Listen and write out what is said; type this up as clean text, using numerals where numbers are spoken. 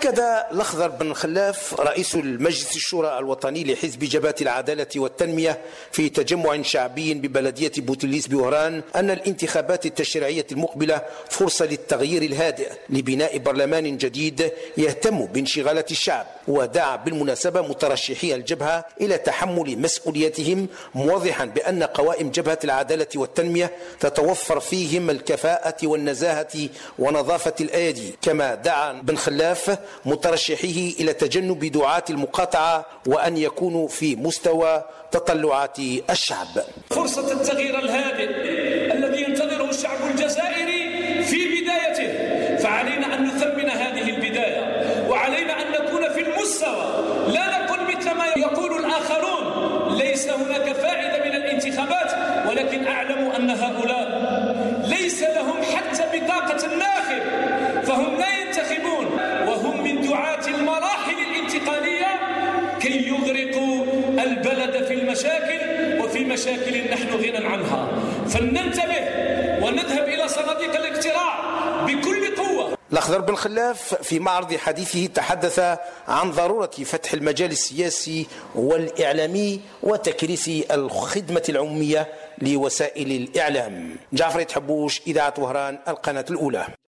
أكد الأخضر بن خلاف رئيس المجلس الشورى الوطني لحزب جبهة العدالة والتنمية في تجمع شعبي ببلدية بوتليس بوهران أن الانتخابات التشريعية المقبلة فرصة للتغيير الهادئ لبناء برلمان جديد يهتم بانشغالات الشعب، ودعا بالمناسبة مترشحي الجبهة إلى تحمل مسؤوليتهم، موضحا بأن قوائم جبهة العدالة والتنمية تتوفر فيهم الكفاءة والنزاهة ونظافة الأيدي. كما دعا بن خلاف مترشحيه إلى تجنب دعاة المقاطعة وأن يكونوا في مستوى تطلعات الشعب. فرصة التغيير الهادئ الذي ينتظره الشعب الجزائري في بدايته، فعلينا أن نثمن هذه البداية، وعلينا أن نكون في المستوى، لا نقول مثل ما يقول الآخرون ليس هناك فائدة من الانتخابات، ولكن أعلم أن هؤلاء ليس لهم حتى بطاقة الناخب، فهم لا ينتخبون، وهم من دعاة المراحل الانتقالية كي يغرقوا البلد في المشاكل، وفي مشاكل نحن غنى عنها. فلننتبه ونذهب إلى صناديق الاقتراع بكل قوة. الأخضر بن خلاف في معرض حديثه تحدث عن ضرورة فتح المجال السياسي والإعلامي وتكريس الخدمة العمومية لوسائل الإعلام. جعفر يتحبوش، إذاعة وهران، القناة الأولى.